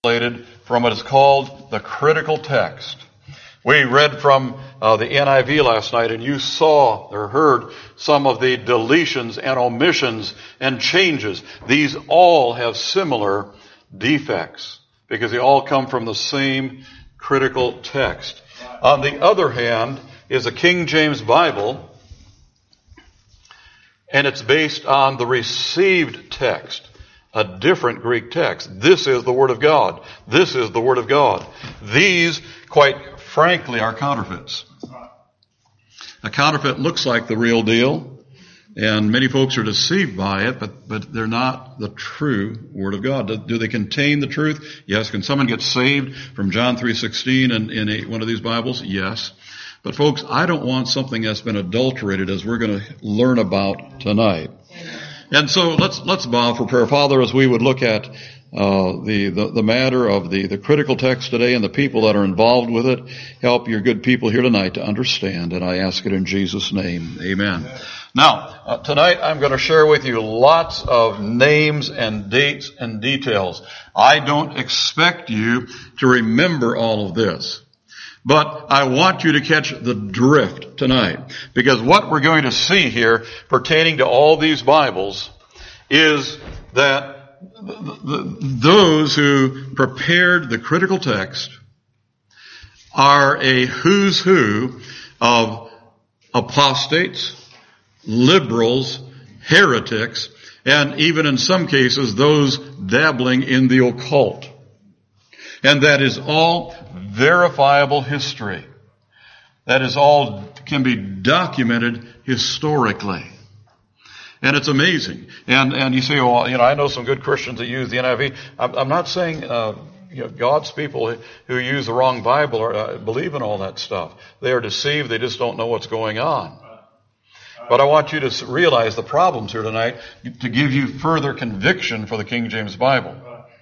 from what is called the critical text. We read from the NIV last night, and you saw or heard some of the deletions and omissions and changes. These all have similar defects because they all come from the same critical text. On the other hand is a King James Bible, and it's based on the received text, a different Greek text. This is the Word of God. This is the Word of God. These, quite frankly, are counterfeits. A counterfeit looks like the real deal, and many folks are deceived by it, but they're not the true Word of God. Do they contain the truth? Yes. Can someone get saved from John 3:16 in one of these Bibles? Yes. But folks, I don't want something that's been adulterated, as we're going to learn about tonight. And so let's bow for prayer. Father, as we would look at the matter of the critical text today and the people that are involved with it, help your good people here tonight to understand. And I ask it in Jesus' name. Amen. Now, tonight I'm going to share with you lots of names and dates and details. I don't expect you to remember all of this, but I want you to catch the drift tonight, because what we're going to see here pertaining to all these Bibles is that those who prepared the critical text are a who's who of apostates, liberals, heretics, and even in some cases those dabbling in the occult. And that is all verifiable history. That is all can be documented historically. And it's amazing. And you say, well, I know some good Christians that use the NIV. I'm not saying, God's people who use the wrong Bible or believe in all that stuff. They are deceived. They just don't know what's going on. But I want you to realize the problems here tonight to give you further conviction for the King James Bible.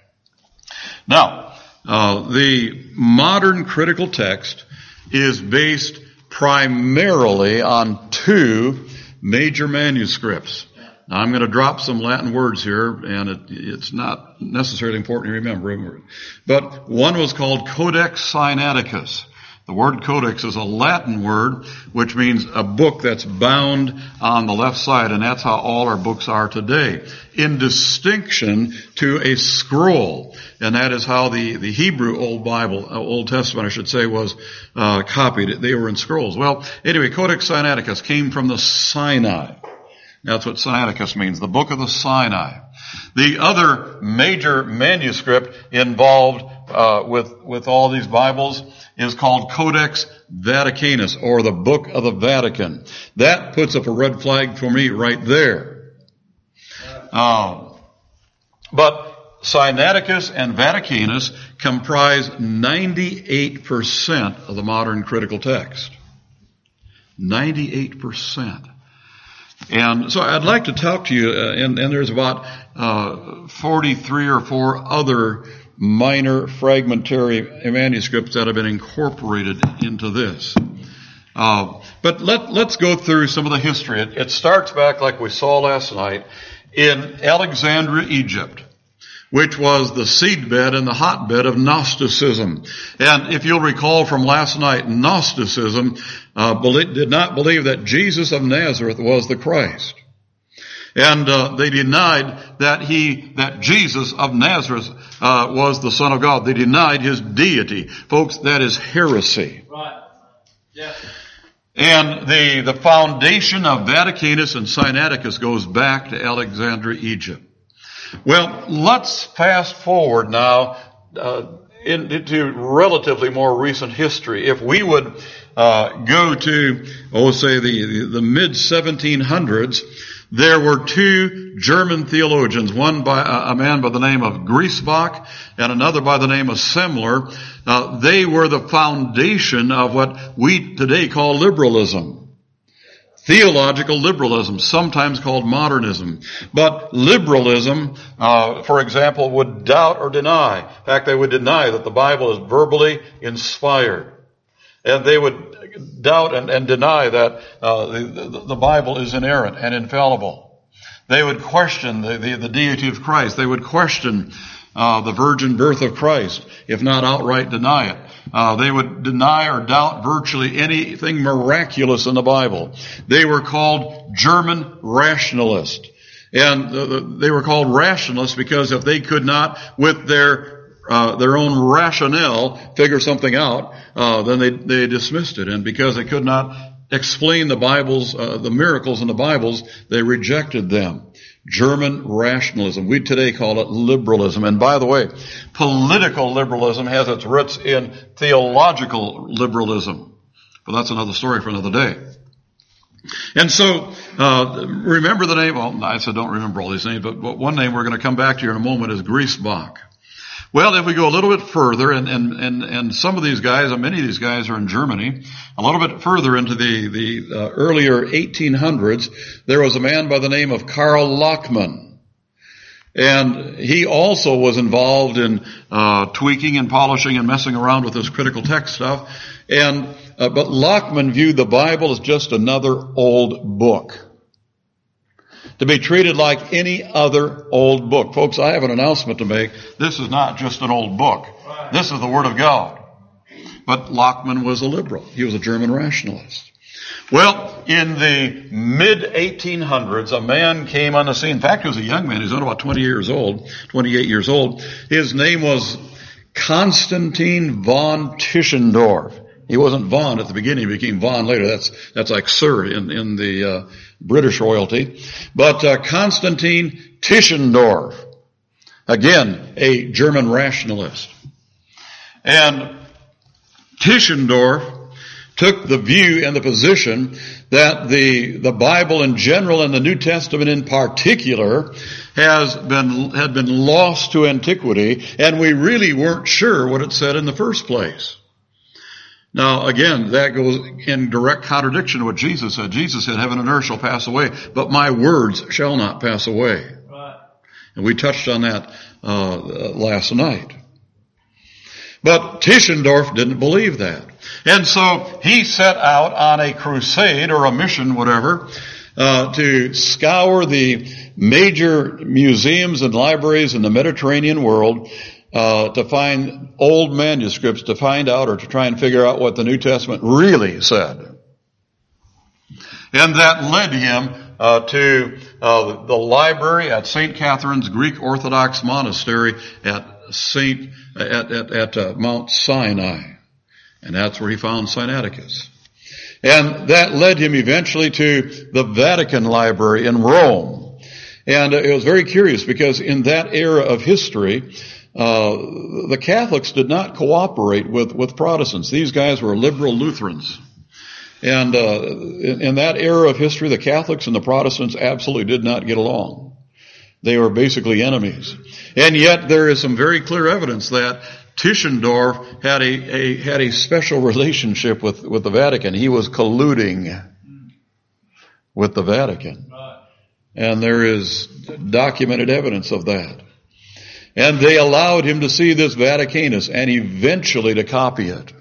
Now, the modern critical text is based primarily on two major manuscripts. Now, I'm going to drop some Latin words here, and it's not necessarily important to remember. But one was called Codex Sinaiticus. The word codex is a Latin word which means a book that's bound on the left side, and that's how all our books are today, in distinction to a scroll. And that is how the Hebrew Old Testament, I should say, was copied. They were in scrolls. Well, anyway, Codex Sinaiticus came from the Sinai. That's what Sinaiticus means, the book of the Sinai. The other major manuscript involved with all these Bibles is called Codex Vaticanus, or the Book of the Vatican. That puts up a red flag for me right there. But Sinaiticus and Vaticanus comprise 98% of the modern critical text. 98%. And so I'd like to talk to you, and there's about 43 or 4 other minor fragmentary manuscripts that have been incorporated into this. But let's go through some of the history. It starts back, like we saw last night, in Alexandria, Egypt, which was the seedbed and the hotbed of Gnosticism. And if you'll recall from last night, Gnosticism did not believe that Jesus of Nazareth was the Christ. And they denied that Jesus of Nazareth was the Son of God. They denied his deity. Folks, that is heresy. Right. Yeah. And the foundation of Vaticanus and Sinaiticus goes back to Alexandria, Egypt. Well, let's fast forward now into relatively more recent history. If we would go to, say the mid-1700s, there were 2 German theologians, one by a man by the name of Griesbach and another by the name of Semler. They were the foundation of what we today call liberalism. Theological liberalism, sometimes called modernism. But liberalism, for example, would doubt or deny. In fact, they would deny that the Bible is verbally inspired. And they would doubt and deny that the Bible is inerrant and infallible. They would question the deity of Christ. They would question the virgin birth of Christ, if not outright deny it. They would deny or doubt virtually anything miraculous in the Bible. They were called German rationalists. And they were called rationalists because if they could not, with their own rationale, figure something out, then they dismissed it. And because they could not explain the Bible's, the miracles in the Bibles, they rejected them. German rationalism. We today call it liberalism. And by the way, political liberalism has its roots in theological liberalism. But that's another story for another day. And so, remember the name, well, I said don't remember all these names, but one name we're going to come back to here in a moment is Griesbach. Well, if we go a little bit further, and some of these guys, and many of these guys are in Germany, a little bit further into the earlier 1800s, there was a man by the name of Karl Lachmann. And he also was involved in tweaking and polishing and messing around with this critical text stuff. But Lachmann viewed the Bible as just another old book, to be treated like any other old book. Folks, I have an announcement to make. This is not just an old book. This is the Word of God. But Lachmann was a liberal. He was a German rationalist. Well, in the mid-1800s, a man came on the scene. In fact, he was a young man. He was only about 28 years old. His name was Konstantin von Tischendorf. He wasn't von at the beginning. He became von later. That's like Sir in the British royalty. But Konstantin Tischendorf, again, a German rationalist. And Tischendorf took the view and the position that the Bible in general and the New Testament in particular had been lost to antiquity, and we really weren't sure what it said in the first place. Now, again, that goes in direct contradiction to what Jesus said. Jesus said, heaven and earth shall pass away, but my words shall not pass away. Right. And we touched on that last night. But Tischendorf didn't believe that. And so he set out on a crusade or a mission, whatever, to scour the major museums and libraries in the Mediterranean world, to find old manuscripts to find out or to try and figure out what the New Testament really said. And that led him to the library at St. Catherine's Greek Orthodox Monastery at Mount Sinai. And that's where he found Sinaiticus. And that led him eventually to the Vatican Library in Rome. And it was very curious because in that era of history, the Catholics did not cooperate with Protestants. These guys were liberal Lutherans. And in that era of history, the Catholics and the Protestants absolutely did not get along. They were basically enemies. And yet there is some very clear evidence that Tischendorf had a special relationship with the Vatican. He was colluding with the Vatican. And there is documented evidence of that. And they allowed him to see this Vaticanus and eventually to copy it.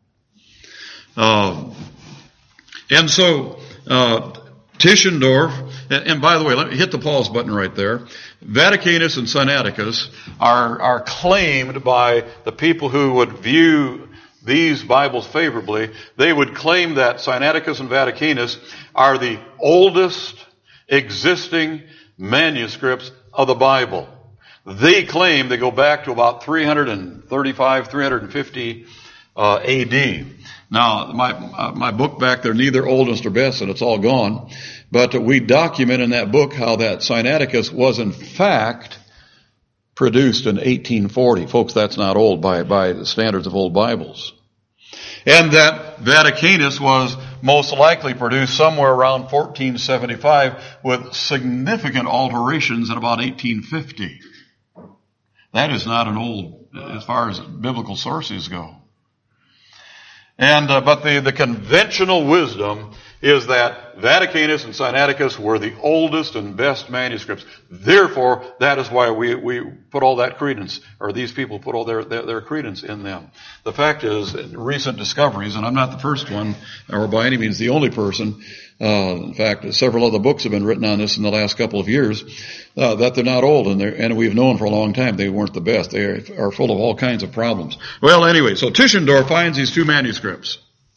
And so Tischendorf, and by the way, let me hit the pause button right there. Vaticanus and Sinaiticus are claimed by the people who would view these Bibles favorably. They would claim that Sinaiticus and Vaticanus are the oldest existing manuscripts of the Bible. They claim they go back to about 335, 350 AD. Now, my book back there, Neither Oldest or Best, and it's all gone. But we document in that book how that Sinaiticus was in fact produced in 1840. Folks, that's not old by the standards of old Bibles. And that Vaticanus was most likely produced somewhere around 1475 with significant alterations in about 1850. That is not an old, as far as biblical sources go. And but the conventional wisdom is that Vaticanus and Sinaiticus were the oldest and best manuscripts. Therefore, that is why we put all that credence, or these people put all their credence in them. The fact is, recent discoveries, and I'm not the first one, or by any means the only person, in fact, several other books have been written on this in the last couple of years, that they're not old, and we've known for a long time they weren't the best. They are full of all kinds of problems. Well, anyway, so Tischendorf finds these two manuscripts.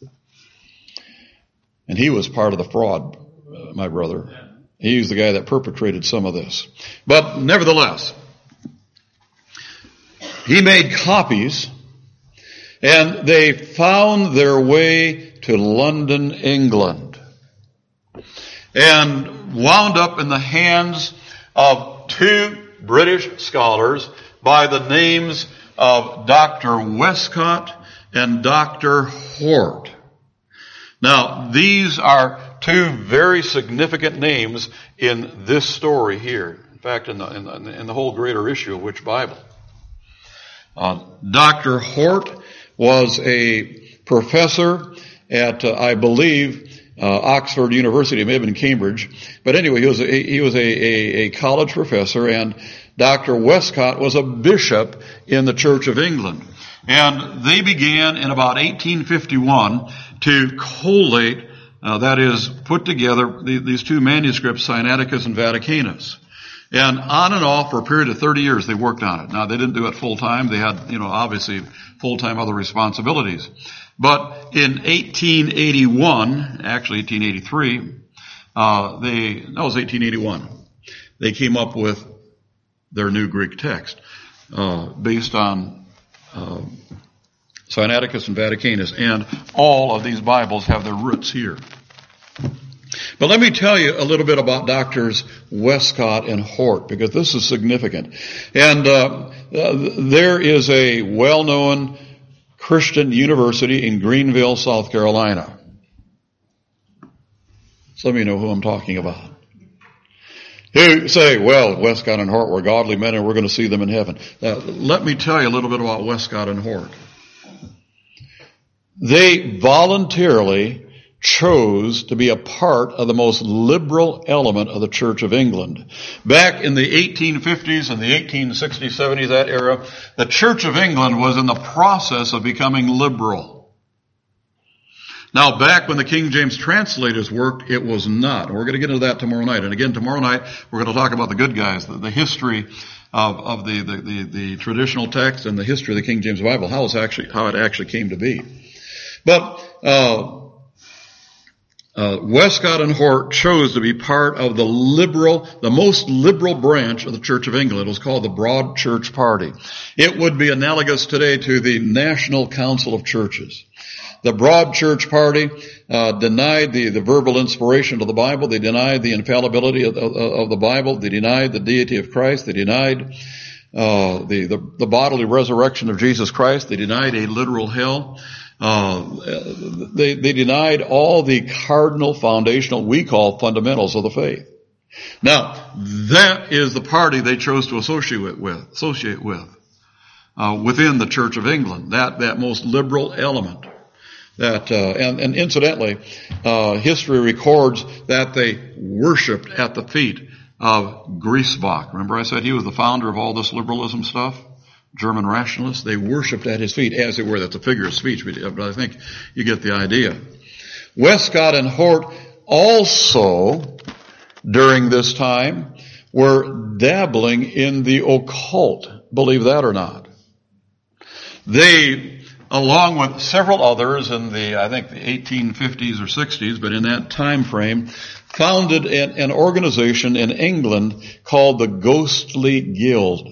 And he was part of the fraud, my brother. He's the guy that perpetrated some of this. But nevertheless, he made copies, and they found their way to London, England, and wound up in the hands of two British scholars by the names of Dr. Westcott and Dr. Hort. Now, these are two very significant names in this story here. In fact, in the whole greater issue of which Bible. Dr. Hort was a professor at, I believe, Oxford University. It may have been Cambridge, but anyway, he was a college professor, and Dr. Westcott was a bishop in the Church of England. And they began in about 1851 to collate, that is, put together these two manuscripts, Sinaiticus and Vaticanus. And on and off for a period of 30 years they worked on it. Now, they didn't do it full time. They had, obviously full-time other responsibilities. But in 1881, actually 1883, that was 1881, they came up with their new Greek text, based on Sinaiticus and Vaticanus, and all of these Bibles have their roots here. But let me tell you a little bit about Doctors Westcott and Hort, because this is significant. And there is a well-known Christian university in Greenville, South Carolina. So let me know who I'm talking about. You say, well, Westcott and Hort were godly men and we're going to see them in heaven. Let me tell you a little bit about Westcott and Hort. They voluntarily chose to be a part of the most liberal element of the Church of England. Back in the 1850s and the 1860s, 70s, that era, the Church of England was in the process of becoming liberal. Now, back when the King James translators worked, it was not. And we're going to get into that tomorrow night. And again, tomorrow night, we're going to talk about the good guys, the history of the traditional text and the history of the King James Bible, how it actually came to be. But Westcott and Hort chose to be part of the most liberal branch of the Church of England. It was called the Broad Church Party. It would be analogous today to the National Council of Churches. The Broad Church Party denied the verbal inspiration of the Bible. They denied the infallibility of the Bible. They denied the deity of Christ. They denied the bodily resurrection of Jesus Christ. They denied a literal hell. They denied all the cardinal foundational, we call fundamentals of the faith. Now, that is the party they chose to associate with within the Church of England. That most liberal element. And incidentally, history records that they worshipped at the feet of Griesbach. Remember I said he was the founder of all this liberalism stuff? German rationalists. They worshipped at his feet, as it were. That's a figure of speech, but I think you get the idea. Westcott and Hort also, during this time, were dabbling in the occult. Believe that or not. They, along with several others in the 1850s or 60s, but in that time frame, founded an organization in England called the Ghostly Guild.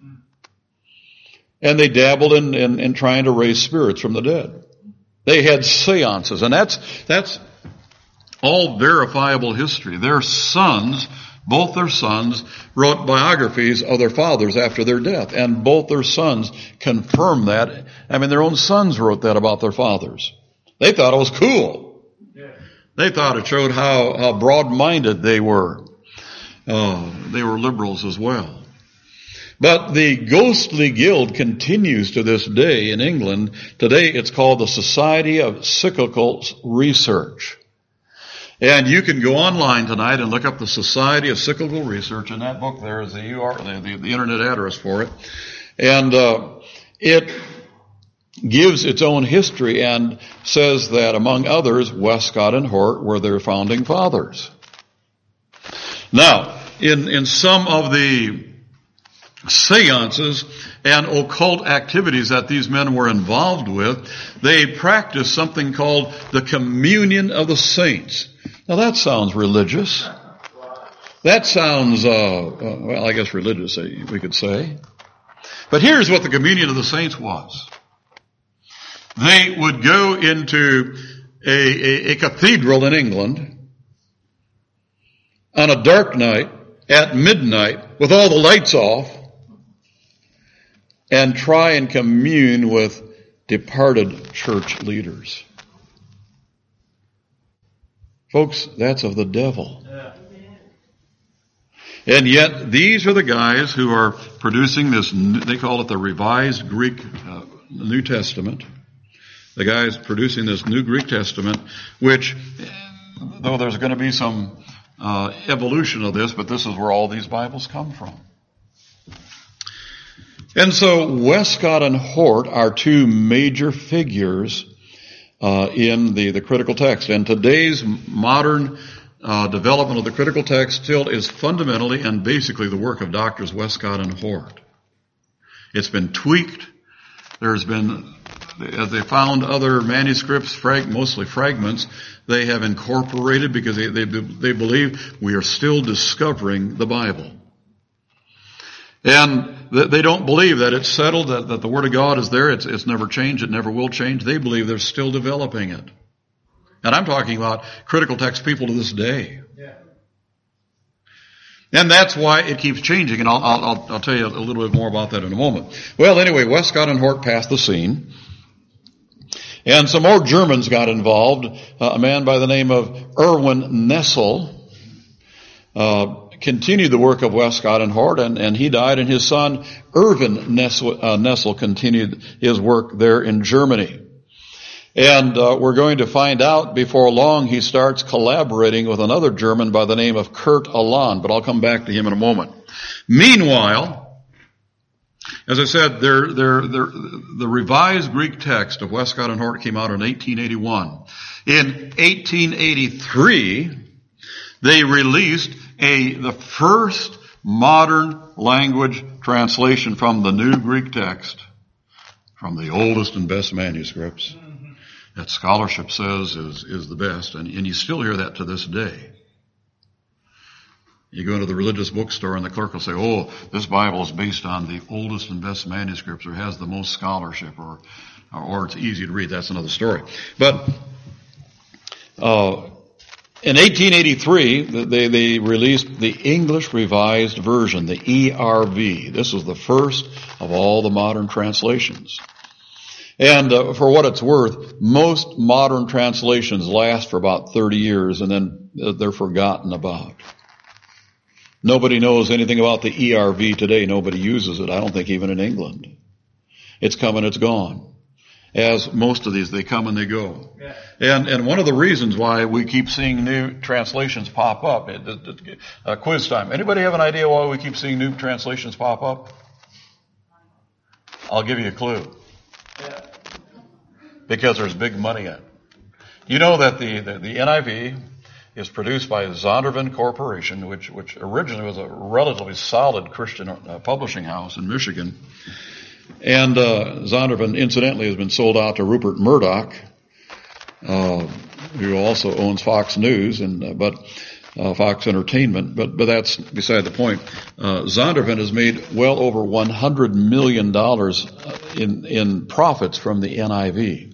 And they dabbled in trying to raise spirits from the dead. They had seances, and that's all verifiable history. Their sons, both their sons, wrote biographies of their fathers after their death, and both their sons confirmed that. I mean, their own sons wrote that about their fathers. They thought it was cool. Yeah. They thought it showed how broad-minded they were. They were liberals as well. But the Ghostly Guild continues to this day in England. Today it's called the Society of Psychical Research. And you can go online tonight and look up the Society of Cyclical Research. In that book there is the internet address for it. And it gives its own history and says that, among others, Westcott and Hort were their founding fathers. Now, in some of the seances and occult activities that these men were involved with, they practiced something called the communion of the saints. Now that sounds religious. That sounds, well, I guess religious, we could say. But here's what the communion of the saints was. They would go into a cathedral in England on a dark night at midnight with all the lights off and try and commune with departed church leaders. Folks, that's of the devil. And yet, these are the guys who are producing this, they call it the Revised Greek New Testament. The guys producing this New Greek Testament, which, though there's going to be some evolution of this, but this is where all these Bibles come from. And so Westcott and Hort are two major figures in the critical text. And today's modern development of the critical text still is fundamentally and basically the work of Doctors Westcott and Hort. It's been tweaked. There's been, as they found other manuscripts, mostly fragments, they have incorporated because they believe we are still discovering the Bible. And they don't believe that it's settled, that the Word of God is there. It's never changed. It never will change. They believe they're still developing it. And I'm talking about critical text people to this day. Yeah. And that's why it keeps changing. And I'll tell you a little bit more about that in a moment. Well, anyway, Westcott and Hort passed the scene. And some more Germans got involved. A man by the name of Erwin Nessel continued the work of Westcott and Hort, and he died, and his son Erwin Nessel continued his work there in Germany. And we're going to find out before long he starts collaborating with another German by the name of Kurt Aland, but I'll come back to him in a moment. Meanwhile, as I said, the revised Greek text of Westcott and Hort came out in 1881. In 1883, they released the first modern language translation from the New Greek text, from the oldest and best manuscripts, that scholarship says is the best, and you still hear that to this day. You go into the religious bookstore and the clerk will say, oh, this Bible is based on the oldest and best manuscripts, or has the most scholarship, or it's easy to read. That's another story. But in 1883, they released the English Revised Version, the ERV. This was the first of all the modern translations. And for what it's worth, most modern translations last for about 30 years and then they're forgotten about. Nobody knows anything about the ERV today. Nobody uses it. I don't think even in England. It's come and it's gone. As most of these, they come and they go. Yeah. And one of the reasons why we keep seeing new translations pop up, quiz time. Anybody have an idea why we keep seeing new translations pop up? I'll give you a clue. Yeah. Because there's big money in it. You know that the NIV is produced by Zondervan Corporation, which originally was a relatively solid Christian publishing house in Michigan. And Zondervan, incidentally, has been sold out to Rupert Murdoch, who also owns Fox News and Fox Entertainment. But that's beside the point. Zondervan has made well over $100 million in profits from the NIV.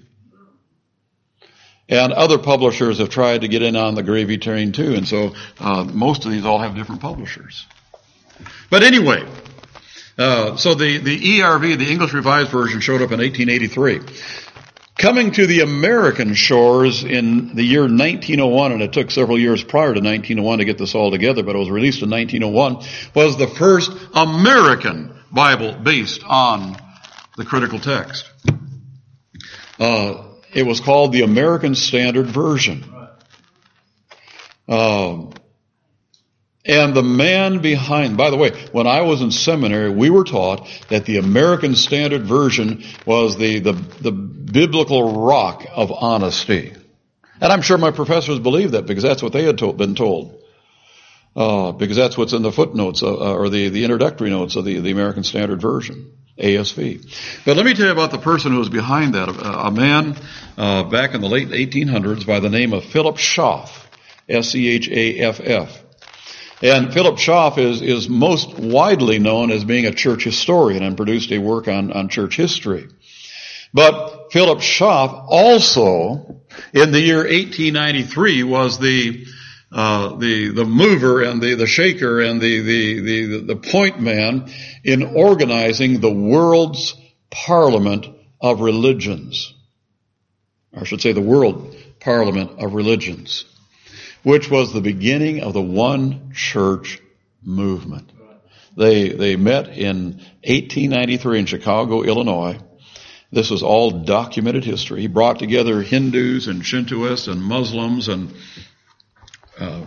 And other publishers have tried to get in on the gravy train too, and so most of these all have different publishers. But anyway. So the ERV, the English Revised Version, showed up in 1883. Coming to the American shores in the year 1901, and it took several years prior to 1901 to get this all together, but it was released in 1901, was the first American Bible based on the critical text. It was called the American Standard Version. And the man behind, by the way, when I was in seminary, we were taught that the American Standard Version was the biblical rock of honesty. And I'm sure my professors believed that because that's what they had been told. Because that's what's in the footnotes or the introductory notes of the American Standard Version, ASV. But let me tell you about the person who was behind that. A man back in the late 1800s by the name of Philip Schaff, Schaff. And Philip Schaff is most widely known as being a church historian and produced a work on church history. But Philip Schaff also, in the year 1893, was the mover and the shaker and the point man in organizing the world's parliament of religions. Or I should say the world parliament of religions, which was the beginning of the one church movement. They met in 1893 in Chicago, Illinois. This was all documented history. He brought together Hindus and Shintoists and Muslims and I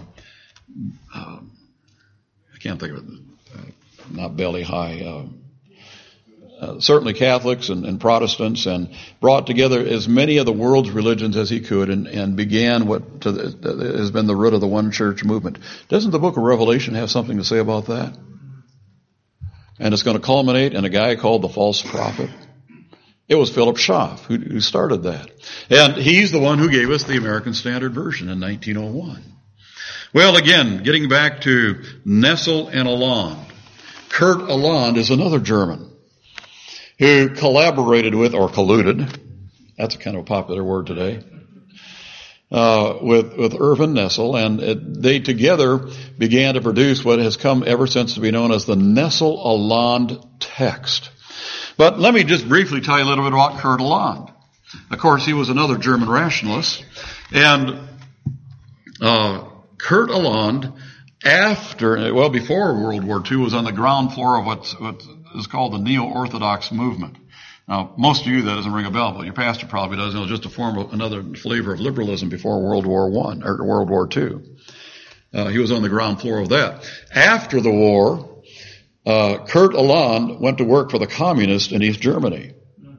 can't think of it, not belly high, certainly Catholics and Protestants, and brought together as many of the world's religions as he could and began what has been the root of the one church movement. Doesn't the book of Revelation have something to say about that? And it's going to culminate in a guy called the false prophet. It was Philip Schaff who started that. And he's the one who gave us the American Standard Version in 1901. Well, again, getting back to Nessel and Aland. Kurt Aland is another German who collaborated with, or colluded, that's a kind of a popular word today, with Erwin Nessel, and they together began to produce what has come ever since to be known as the Nessel-Aland text. But let me just briefly tell you a little bit about Kurt Aland. Of course, he was another German rationalist, and Kurt Aland, before World War II, was on the ground floor of what is called the Neo-Orthodox movement. Now, most of you, that doesn't ring a bell, but your pastor probably does. It was just a form of another flavor of liberalism before World War I, or World War II. He was on the ground floor of that. After the war, Kurt Aland went to work for the communists in East Germany.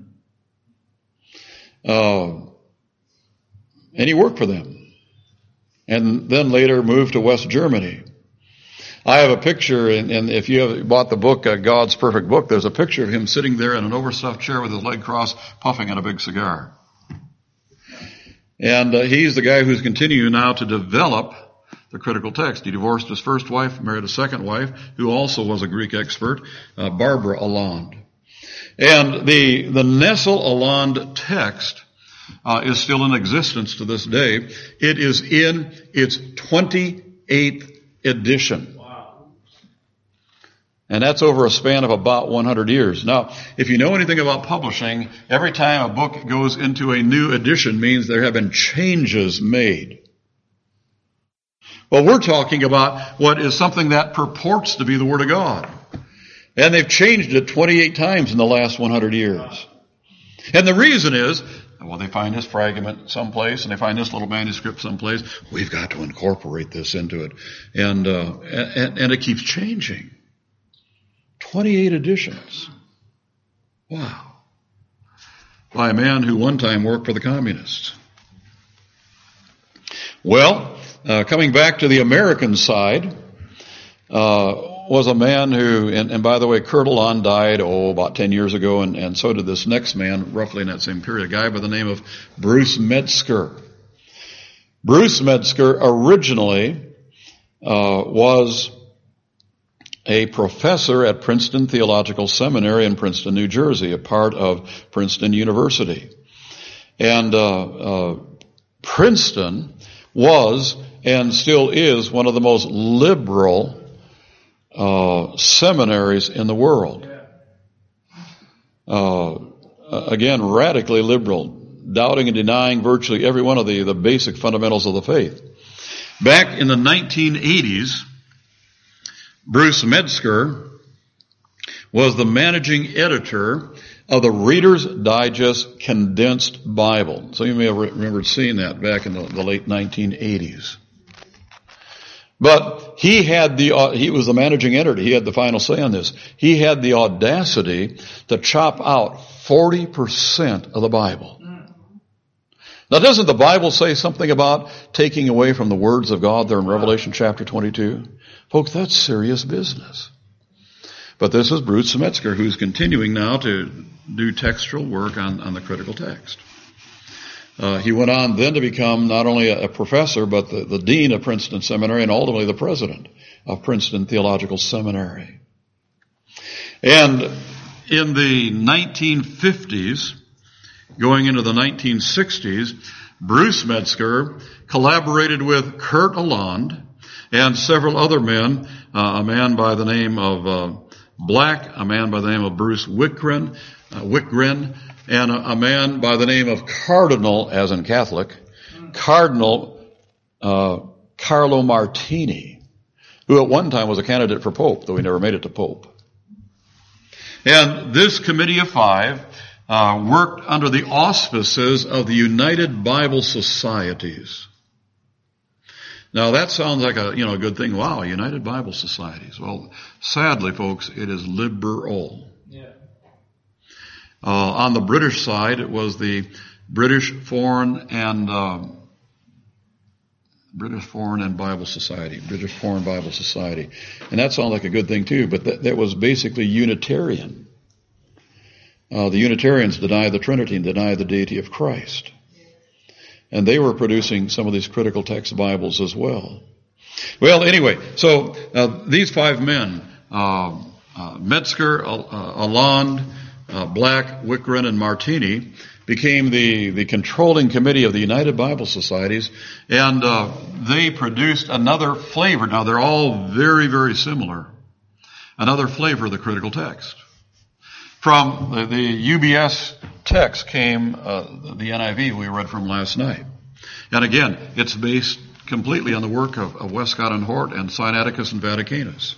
And he worked for them. And then later moved to West Germany. I have a picture, and if you have bought the book, God's Perfect Book, there's a picture of him sitting there in an overstuffed chair with his leg crossed, puffing on a big cigar. And he's the guy who's continuing now to develop the critical text. He divorced his first wife, married a second wife, who also was a Greek expert, Barbara Aland. And the Nessel-Aland text is still in existence to this day. It is in its 28th edition. Wow. And that's over a span of about 100 years. Now, if you know anything about publishing, every time a book goes into a new edition means there have been changes made. Well, we're talking about what is something that purports to be the Word of God. And they've changed it 28 times in the last 100 years. And the reason is, well, they find this fragment someplace, and they find this little manuscript someplace. We've got to incorporate this into it. And it keeps changing. 28 editions. Wow. By a man who one time worked for the communists. Well, coming back to the American side, was a man who, and by the way, Kurt Aland died, about 10 years ago, and so did this next man, roughly in that same period, a guy by the name of Bruce Metzger. Bruce Metzger originally was a professor at Princeton Theological Seminary in Princeton, New Jersey, a part of Princeton University. And Princeton was, and still is, one of the most liberal seminaries in the world. Again, radically liberal, doubting and denying virtually every one of the basic fundamentals of the faith. Back in the 1980s, Bruce Metzger was the managing editor of the Reader's Digest Condensed Bible. So you may have remembered seeing that back in the late 1980s. But he was the managing editor. He had the final say on this. He had the audacity to chop out 40% of the Bible. Now, doesn't the Bible say something about taking away from the words of God there in Revelation chapter 22? Folks, that's serious business. But this is Bruce Metzger, who's continuing now to do textual work on the critical text. He went on then to become not only a professor, but the dean of Princeton Seminary and ultimately the president of Princeton Theological Seminary. And in the 1950s, going into the 1960s, Bruce Metzger collaborated with Kurt Aland and several other men, a man by the name of Black, a man by the name of Bruce Wickgren, and a man by the name of Cardinal, as in Catholic, Cardinal Carlo Martini, who at one time was a candidate for Pope, though he never made it to Pope. And this committee of five worked under the auspices of the United Bible Societies. Now that sounds like a good thing. Wow, United Bible Societies. Well, sadly, folks, it is liberal. Yeah. On the British side, it was the British Foreign and Bible Society, British Foreign Bible Society, and that sounds like a good thing too. But that was basically Unitarian. The Unitarians deny the Trinity and deny the deity of Christ. And they were producing some of these critical text Bibles as well. Well, anyway, so these five men, Metzger, Aland, Black, Wickgren, and Martini, became the controlling committee of the United Bible Societies, and they produced another flavor. Now, they're all very, very similar. Another flavor of the critical text. From the UBS text came the NIV we read from last night. And again, it's based completely on the work of Westcott and Hort and Sinaiticus and Vaticanus.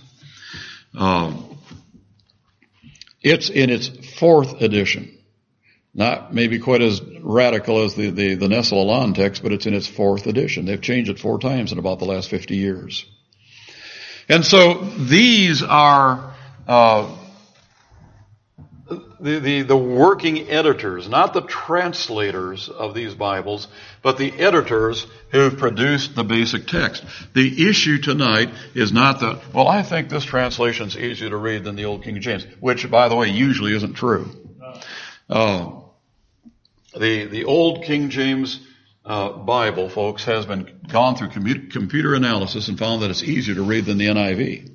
It's in its fourth edition. Not maybe quite as radical as the Nestle-Aland text, but it's in its fourth edition. They've changed it 4 times in about the last 50 years. And so these are the working editors, not the translators of these Bibles, but the editors who've produced the basic text. The issue tonight is not that, well, I think this translation's easier to read than the Old King James, which, by the way, usually isn't true. The Old King James Bible, folks, has been gone through computer analysis and found that it's easier to read than the NIV.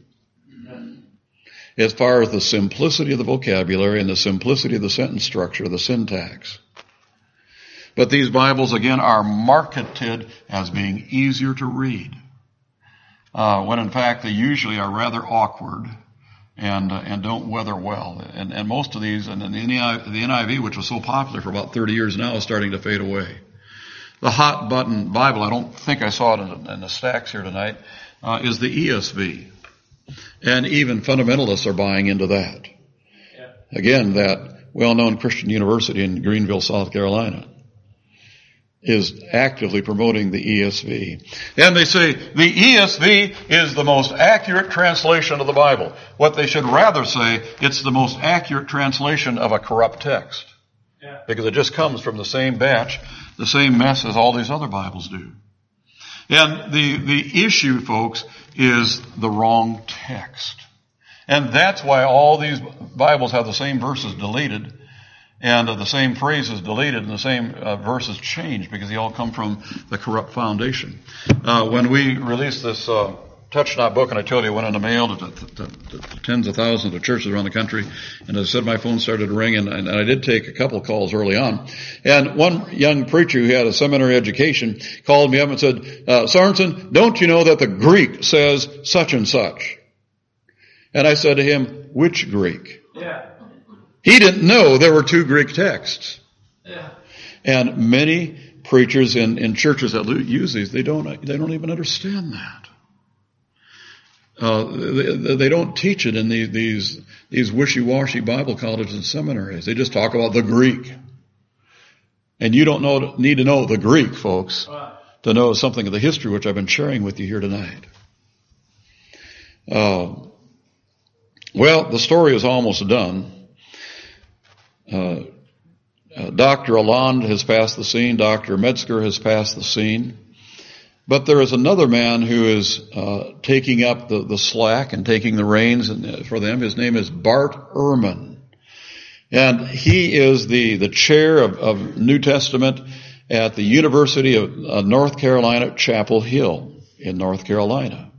As far as the simplicity of the vocabulary and the simplicity of the sentence structure, the syntax. But these Bibles, again, are marketed as being easier to read, when in fact they usually are rather awkward and don't weather well. And most of these, and the NIV, which was so popular for about 30 years now, is starting to fade away. The hot button Bible, I don't think I saw it in the stacks here tonight, is the ESV. And even fundamentalists are buying into that. Yeah. Again, that well-known Christian university in Greenville, South Carolina, is actively promoting the ESV. And they say the ESV is the most accurate translation of the Bible. What they should rather say, it's the most accurate translation of a corrupt text. Yeah. Because it just comes from the same batch, the same mess as all these other Bibles do. And the issue, folks, is the wrong text. And that's why all these Bibles have the same verses deleted and the same phrases deleted and the same verses changed, because they all come from the corrupt foundation. When we released this Touch Not book, and I told you it went in the mail to tens of thousands of churches around the country, and as I said, my phone started to ring, and I did take a couple calls early on. And one young preacher who had a seminary education called me up and said, Sorensen, don't you know that the Greek says such and such? And I said to him, which Greek? Yeah. He didn't know there were 2 Greek texts. Yeah. And many preachers in churches that use these, they don't even understand that. They don't teach it in these wishy-washy Bible colleges and seminaries. They just talk about the Greek. And you don't need to know the Greek, folks, to know something of the history which I've been sharing with you here tonight. Well, the story is almost done. Dr. Allende has passed the scene. Dr. Metzger has passed the scene. But there is another man who is taking up the slack and taking the reins for them. His name is Bart Ehrman. And he is the chair of New Testament at the University of North Carolina, Chapel Hill in North Carolina.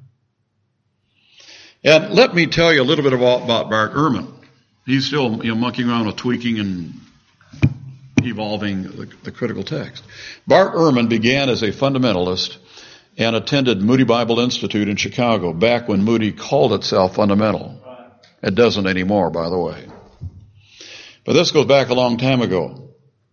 And let me tell you a little bit about Bart Ehrman. He's still monkeying around with tweaking and evolving the critical text. Bart Ehrman began as a fundamentalist and attended Moody Bible Institute in Chicago back when Moody called itself fundamental. It doesn't anymore, by the way. But this goes back a long time ago.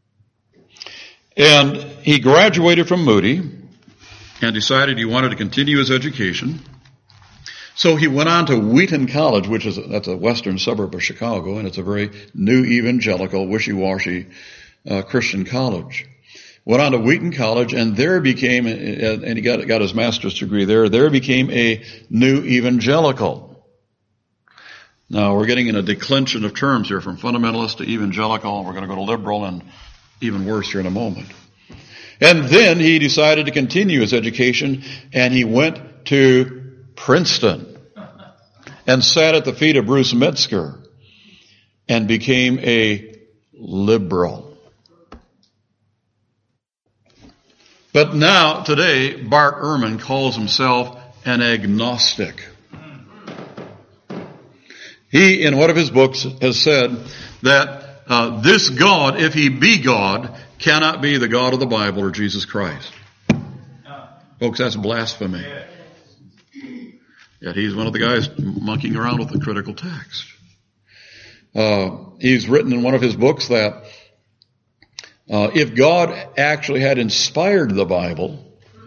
And he graduated from Moody and decided he wanted to continue his education. So he went on to Wheaton College, that's a western suburb of Chicago, and it's a very new evangelical, wishy-washy Christian college. Went on to Wheaton College, and there became, and he got his master's degree there. There became a new evangelical. Now we're getting in a declension of terms here, from fundamentalist to evangelical, and we're going to go to liberal, and even worse here in a moment. And then he decided to continue his education, and he went to Princeton and sat at the feet of Bruce Metzger and became a liberal. But now, today, Bart Ehrman calls himself an agnostic. He, in one of his books, has said that this God, if he be God, cannot be the God of the Bible or Jesus Christ. Folks, that's blasphemy. Yet he's one of the guys monkeying around with the critical text. He's written in one of his books that if God actually had inspired the Bible,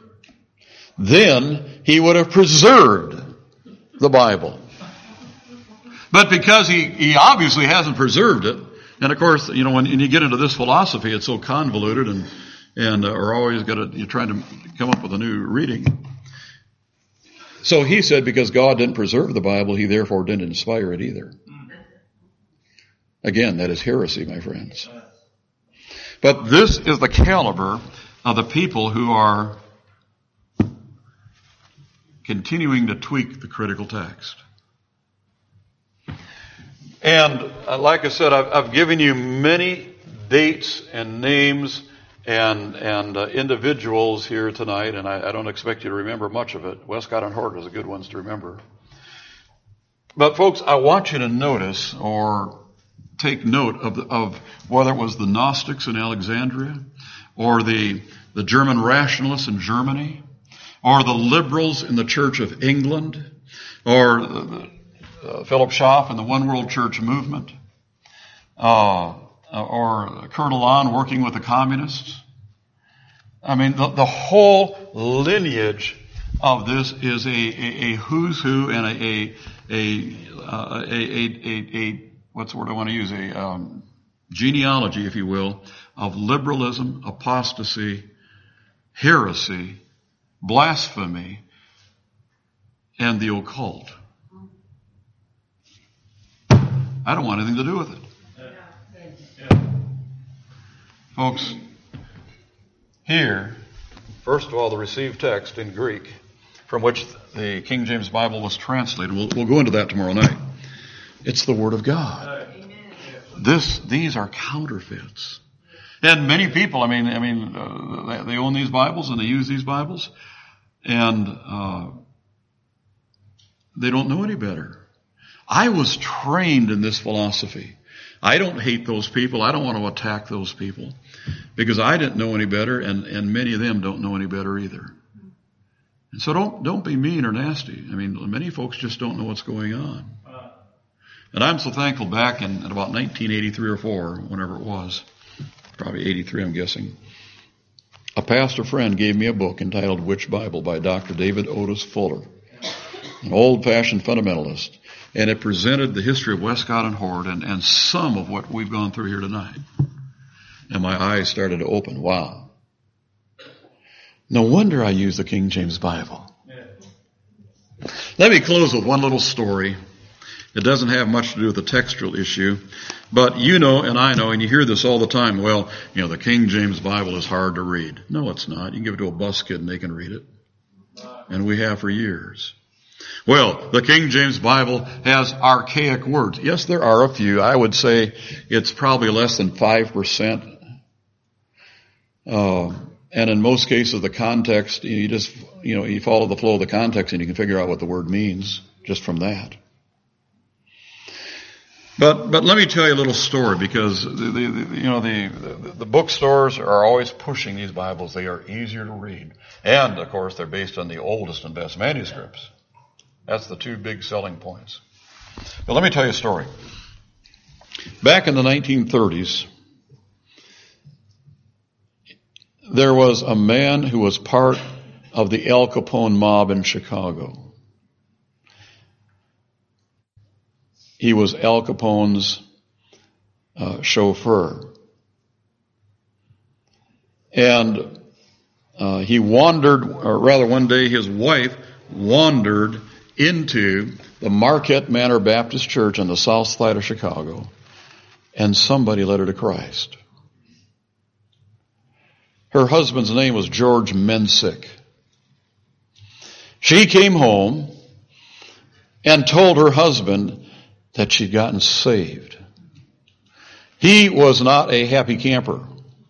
then he would have preserved the Bible. But because he obviously hasn't preserved it, and of course, when you get into this philosophy, it's so convoluted and are always you're trying to come up with a new reading. So he said because God didn't preserve the Bible, he therefore didn't inspire it either. Again, that is heresy, my friends. But this is the caliber of the people who are continuing to tweak the critical text. And like I said, I've given you many dates and names and individuals here tonight, and I don't expect you to remember much of it. Westcott and Hort is a good ones to remember. But folks, I want you to notice or take note of whether it was the Gnostics in Alexandria, or the German rationalists in Germany, or the liberals in the Church of England, or Philip Schaff and the One World Church movement, or Colonel Lahn working with the communists. I mean, the whole lineage of this is a who's who and a what's the word I want to use? A genealogy, if you will, of liberalism, apostasy, heresy, blasphemy, and the occult. I don't want anything to do with it. Folks, here, first of all, the received text in Greek, from which the King James Bible was translated. We'll go into that tomorrow night. It's the Word of God. These are counterfeits. And many people, they own these Bibles and they use these Bibles, and they don't know any better. I was trained in this philosophy. I don't hate those people. I don't want to attack those people because I didn't know any better, and many of them don't know any better either. And so don't be mean or nasty. Many folks just don't know what's going on. And I'm so thankful back in about 1983 or 4, whenever it was, probably 83 I'm guessing, a pastor friend gave me a book entitled Which Bible by Dr. David Otis Fuller, an old-fashioned fundamentalist. And it presented the history of Westcott and Hort and some of what we've gone through here tonight. And my eyes started to open. Wow. No wonder I use the King James Bible. Let me close with one little story. It doesn't have much to do with the textual issue, but you know and I know, and you hear this all the time, well, the King James Bible is hard to read. No, it's not. You can give it to a bus kid and they can read it. And we have for years. Well, the King James Bible has archaic words. Yes, there are a few. I would say it's probably less than 5%. And in most cases, the context, you follow the flow of the context and you can figure out what the word means just from that. But let me tell you a little story, because the bookstores are always pushing these Bibles. They are easier to read. And, of course, they're based on the oldest and best manuscripts. That's the two big selling points. But let me tell you a story. Back in the 1930s, there was a man who was part of the Al Capone mob in Chicago. He was Al Capone's chauffeur. And he wandered, or rather one day his wife wandered into the Marquette Manor Baptist Church on the south side of Chicago, and somebody led her to Christ. Her husband's name was George Mensick. She came home and told her husband that she'd gotten saved. He was not a happy camper.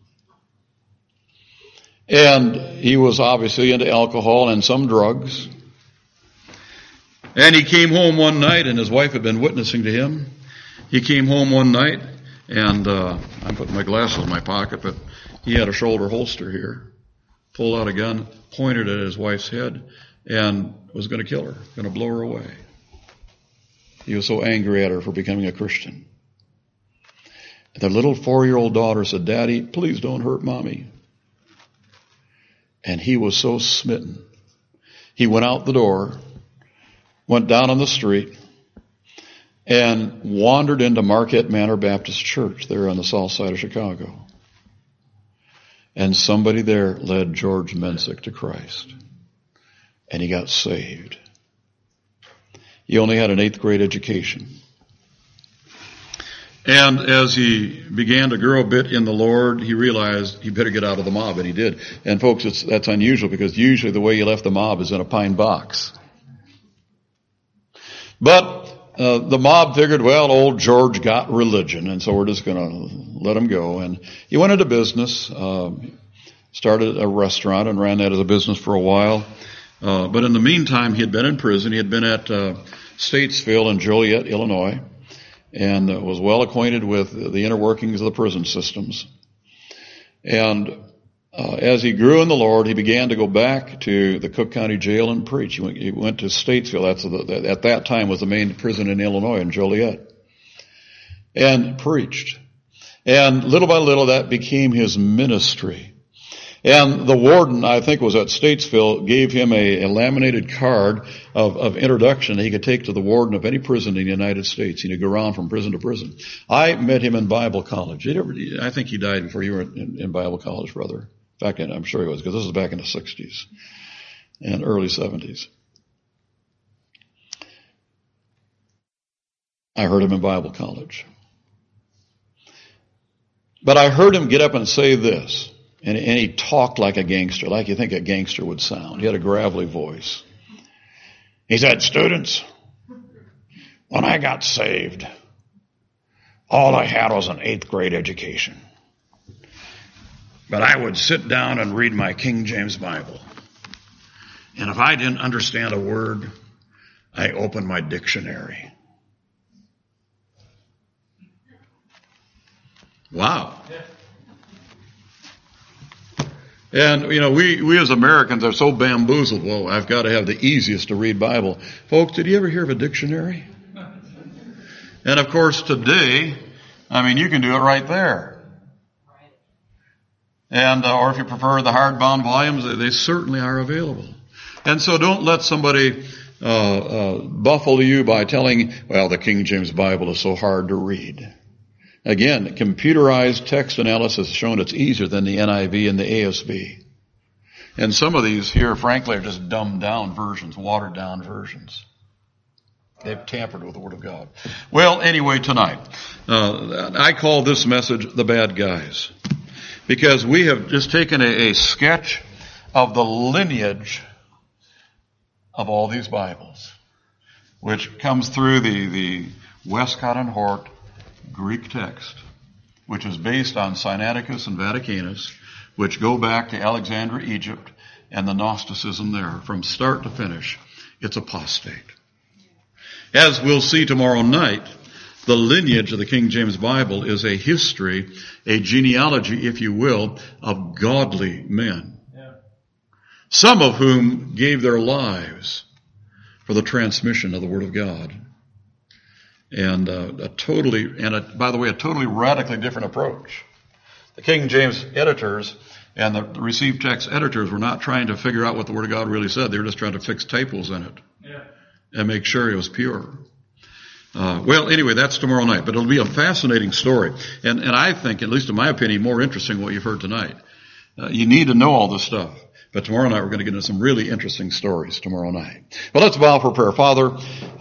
And he was obviously into alcohol and some drugs. And he came home one night, and his wife had been witnessing to him. He came home one night, and I'm putting my glasses in my pocket, but he had a shoulder holster here, pulled out a gun, pointed at his wife's head, and was going to kill her, going to blow her away. He was so angry at her for becoming a Christian. Their little 4-year-old daughter said, "Daddy, please don't hurt Mommy." And he was so smitten. He went out the door, went down on the street, and wandered into Marquette Manor Baptist Church there on the south side of Chicago. And somebody there led George Mensick to Christ. And he got saved. He only had an 8th grade education. And as he began to grow a bit in the Lord, he realized he better get out of the mob, and he did. And folks, that's unusual, because usually the way you left the mob is in a pine box. But the mob figured, well, old George got religion, and so we're just going to let him go. And he went into business, started a restaurant and ran that as a business for a while. But in the meantime, he had been in prison. He had been at Statesville in Joliet, Illinois, and was well acquainted with the inner workings of the prison systems. And as he grew in the Lord, he began to go back to the Cook County Jail and preach. He went to Statesville. At that time was the main prison in Illinois, in Joliet, and preached. And little by little, that became his ministry. And the warden, I think was at Statesville, gave him a laminated card of introduction he could take to the warden of any prison in the United States. He'd go around from prison to prison. I met him in Bible college. I think he died before you were in Bible college, brother. I'm sure he was, because this was back in the 60s and early 70s. I heard him in Bible college. But I heard him get up and say this. And he talked like a gangster, like you think a gangster would sound. He had a gravelly voice. He said, "Students, when I got saved, all I had was an 8th grade education. But I would sit down and read my King James Bible. And if I didn't understand a word, I opened my dictionary." Wow. And, we as Americans are so bamboozled. Well, I've got to have the easiest to read Bible. Folks, did you ever hear of a dictionary? And, of course, today, you can do it right there. And, or if you prefer the hardbound volumes, they certainly are available. And so don't let somebody buffalo you by telling, well, the King James Bible is so hard to read. Again, computerized text analysis has shown it's easier than the NIV and the ASV. And some of these here, frankly, are just dumbed down versions, watered down versions. They've tampered with the Word of God. Well, anyway, tonight, I call this message The Bad Guys. Because we have just taken a sketch of the lineage of all these Bibles, which comes through the Westcott and Hort Greek text, which is based on Sinaiticus and Vaticanus, which go back to Alexandria, Egypt, and the Gnosticism there. From start to finish, it's apostate. As we'll see tomorrow night, the lineage of the King James Bible is a history, a genealogy, if you will, of godly men. Yeah. Some of whom gave their lives for the transmission of the Word of God. And by the way, a totally radically different approach. The King James editors and the received text editors were not trying to figure out what the Word of God really said. They were just trying to fix typos in it. Yeah. And make sure it was pure. Well, anyway, that's tomorrow night, but it'll be a fascinating story. And I think, at least in my opinion, more interesting than what you've heard tonight. You need to know all this stuff. But tomorrow night we're going to get into some really interesting stories tomorrow night. Well, let's bow for prayer. Father,